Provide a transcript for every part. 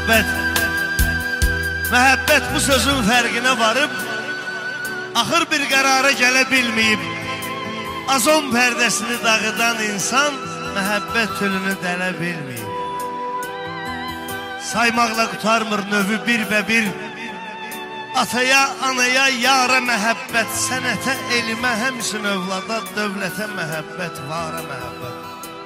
Məhəbbət bu sözün fərqinə varıb, axır bir qərara gələ bilməyib, azon pərdəsini dağıdan insan məhəbbət tülünü dələ bilməyib. Saymaqla qutarmır növü bir və bir, ataya, anaya, yara məhəbbət, sənətə, elmə, həmsin övlada, dövlətə məhəbbət, vara məhəbbət.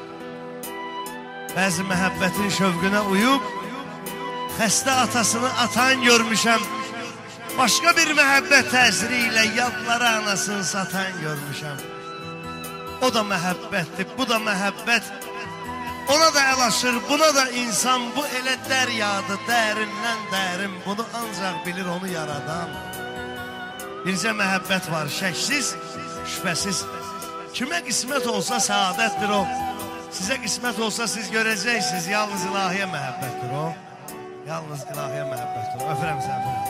Bəzi məhəbbətin şövqünə uyub, xəstə atasını atan görmüşəm, başqa bir məhəbbət təsiri ilə yadlara anasını satan görmüşəm. O da məhəbbətdir, bu da məhəbbət, ona da əlaşır, buna da insan, bu elə dəryadır, dərindən dərin, bunu ancaq bilir onu yaradan. Bircə məhəbbət var, şəksiz, şübhəsiz, kimə qismət olsa səadətdir o, sizə qismət olsa siz görəcəksiniz, yalnız ilahiyə məhəbbətdir o. Yalnız ilahiyə məhəbbətdir o. Öpürəm səni, öpürəm.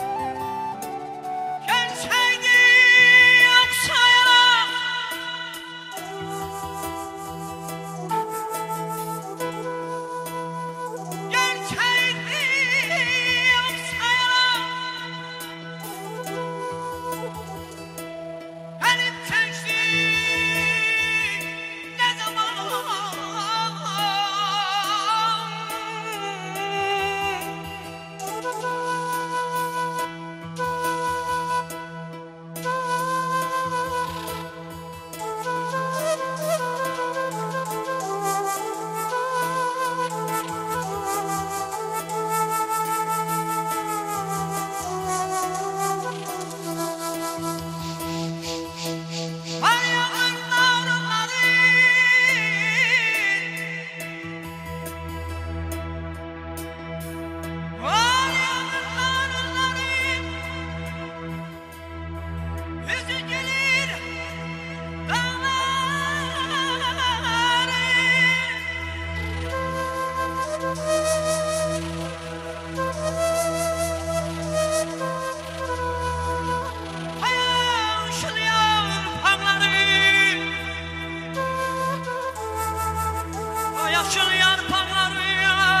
Yaşıl yarpaqları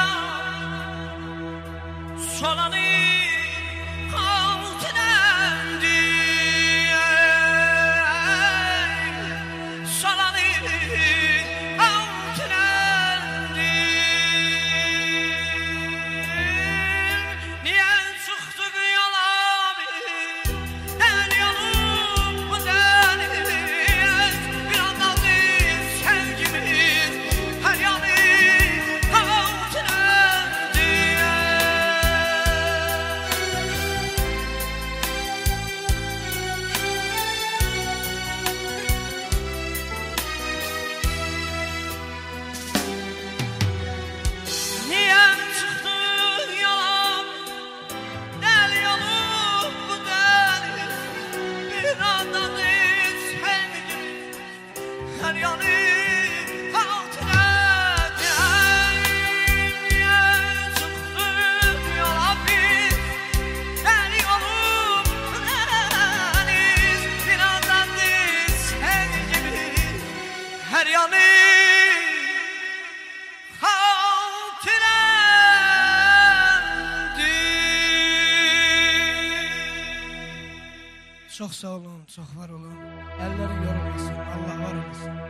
solanı altınendir, solanı altınendir. Niye çıktık yola el yolum bu deniz, bir anladı sevgimiz her yanı. Her yanı hatırendir. Çok sağ olun, çok var olun. Elleri yorulmasın, Allah var olsun.